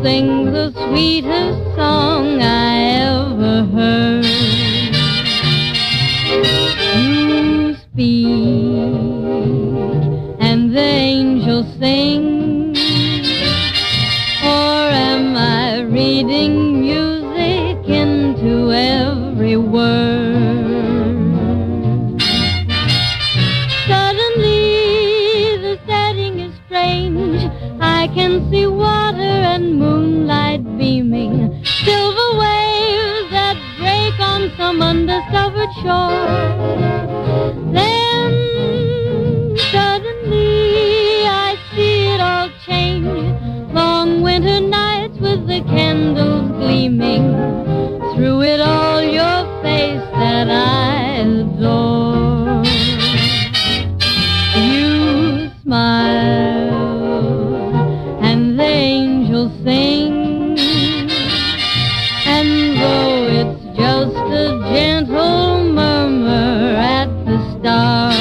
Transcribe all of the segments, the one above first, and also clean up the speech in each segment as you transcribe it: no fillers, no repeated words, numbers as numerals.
sing the sweetest song I ever heard. You speak, and the angels sing, or am I reading music into every word? Suddenly the setting is strange. I can see water and moonlight beaming, silver waves that break on some undiscovered shore. Then suddenly I see it all change. Long winter nights with the candles gleaming, through it all your face that I adore. You smile, and the angels sing, and though it's just a gentle murmur at the start,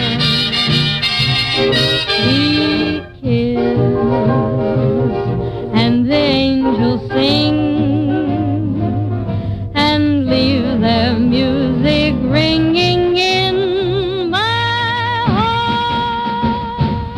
we kiss, and the angels sing, and leave their music ringing in my heart.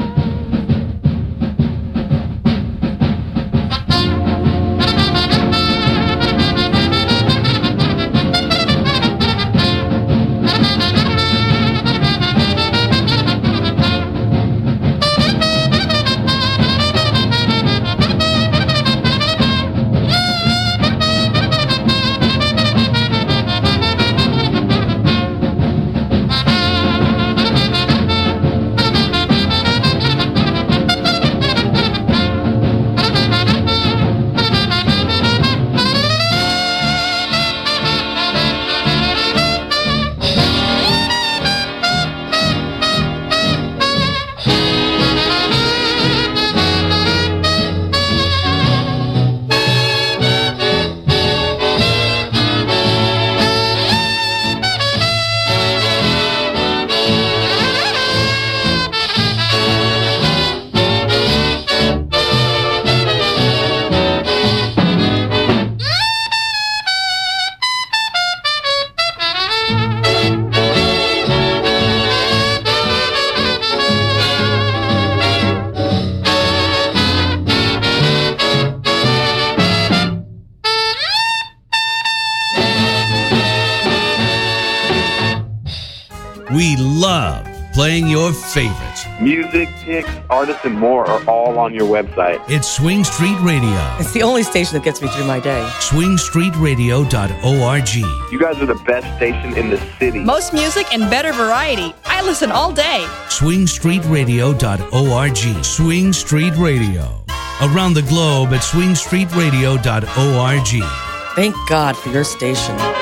We love playing your favorites. Music, picks, artists, and more are all on your website. It's Swing Street Radio. It's the only station that gets me through my day. swingstreetradio.org. You guys are the best station in the city. Most music and better variety. I listen all day. swingstreetradio.org. Swing Street Radio. Around the globe at swingstreetradio.org. Thank God for your station.